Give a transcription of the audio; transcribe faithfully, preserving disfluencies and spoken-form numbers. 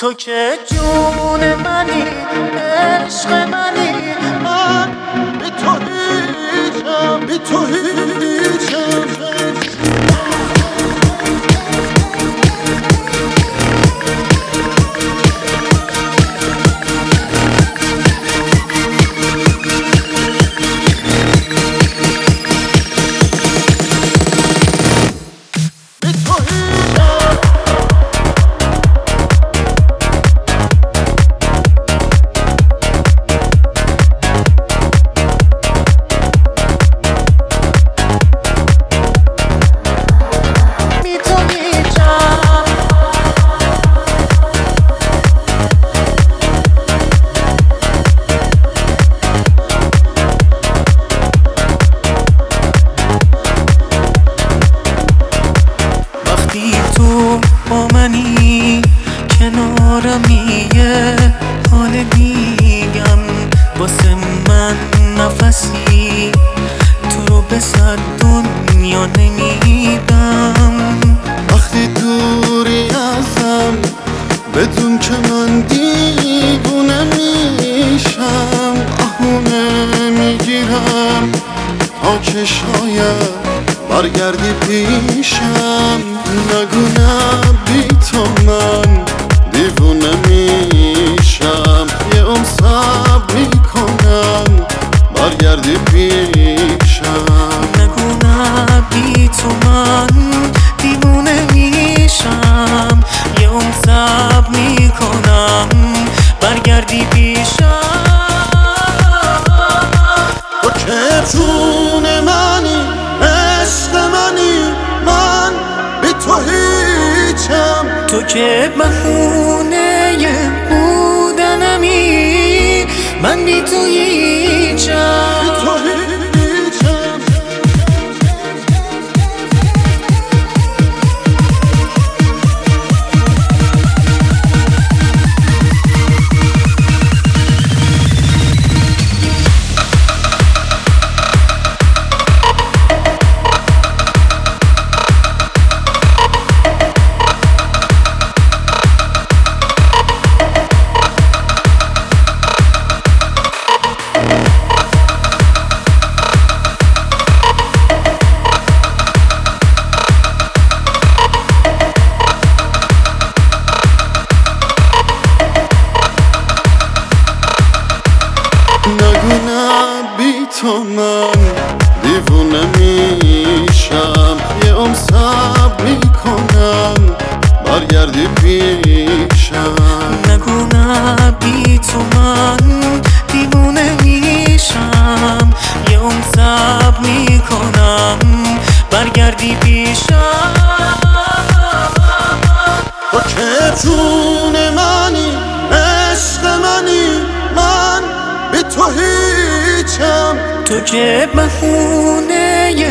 تو که جون منی، عشق منی، من بی تو هیچم، بی تو هیچم. تو با منی کنارمی یه حال دیگم واسه من نفسی تو رو به صد دنیا نمیدم. وقتی دوری ازم بدون که من دیوونه میشم، آهونه میگیرم تا که شاید برگردی پیشم. نگو نه بی تو من دیوونه میشم، یه عمر صبر میکنم برگردی پیشم. نگو نه بی تو من دیوونه میشم، یه عمر صبر میکنم برگردی پیشم. تو که جون منی، عشق منی، من بی تو هیچم. تو که بهونه بودنمی، من بی تو هیچم، بی تو هیچم. نگو نه بی تو من دیوونه میشم، یه عمر صبر میکنم برگردی پیشم. نگو نه بی تو من دیوونه میشم، یه عمر صبر میکنم برگردی پیشم. تو که جون منی، عشق منی، من بی تو هیچم. تو که بهونه